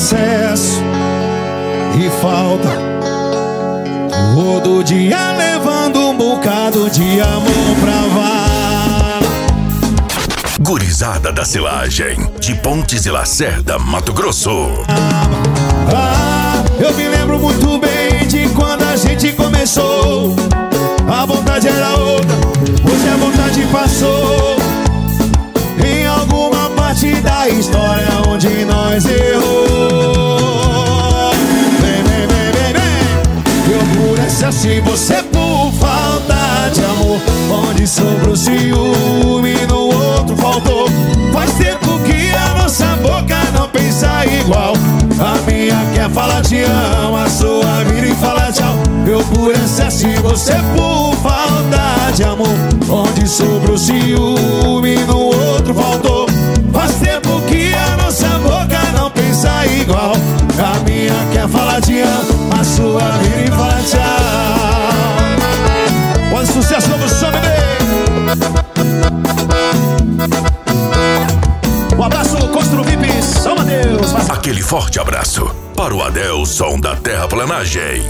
excesso e falta, todo dia levando um bocado de amor pra vala. Gurizada da Silagem, de Pontes e Lacerda, Mato Grosso. Eu me lembro muito bem de quando a gente começou. A vontade era outra, hoje a vontade passou. Em alguma parte da história onde nós errou. Vem, vem, vem, vem, vem. Eu por excesso e você por falta de amor. Onde sobrou ciúme, no outro faltou. Faz tempo que a nossa boca não pensa igual. A minha quer falar te amo, a sua vira e fala tchau. Eu por excesso e você por falta de amor. Onde sobrou ciúme, no outro faltou. Faz tempo que a nossa boca não pensa igual. A minha quer falar te amo, a sua vira e fala tchau. Olha o sucesso novo som, bebê. Um abraço, Constru VIP, São Mateus. Aquele forte abraço para o Adelson da Terraplanagem.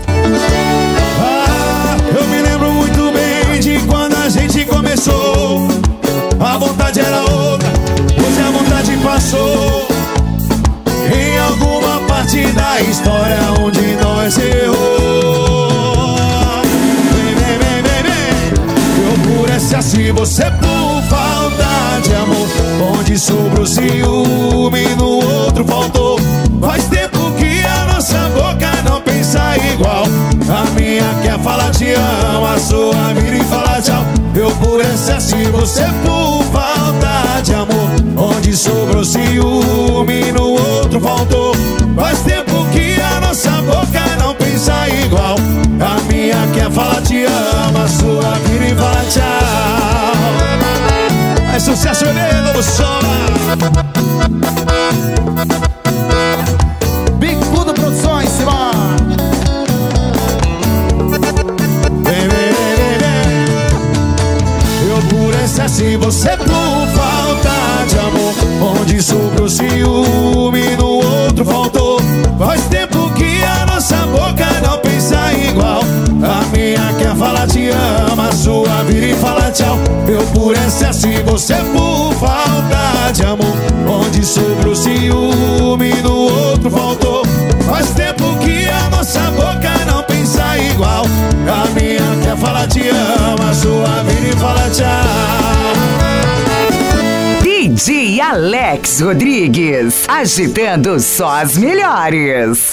Eu me lembro muito bem de quando a gente começou. A vontade era outra, hoje a vontade passou. Em alguma parte da história onde nós errou. Vem, vem, vem, vem, vem. Eu por excesso e você por falta de amor. Onde sobrou ciúme, no outro faltou. Faz tempo que a nossa boca não pensa igual. A minha quer falar te amo, a sua vira e fala tchau. Eu por excesso e você por falta de amor. Onde sobrou ciúme, no outro faltou. Faz tempo que a nossa boca não pensa igual. A minha quer falar te amo, a sua vira e fala tchau. É sucesso, bebê, novo som. Big Budo Produções, Simão. Vem, vem, vem, vem. Eu por excesso e você por falta de amor. Onde sobrou ciúme, no outro faltou. Faz tempo que a nossa boca não pensa igual. A minha quer falar te amo, a sua vira e fala tchau. Eu por excesso e você por falta de amor. Onde sobrou ciúme, no outro faltou. Faz tempo que a nossa boca não pensa igual. A minha quer falar te amo, a sua vira e fala tchau. DJ Alex Rodrigues, agitando só as melhores.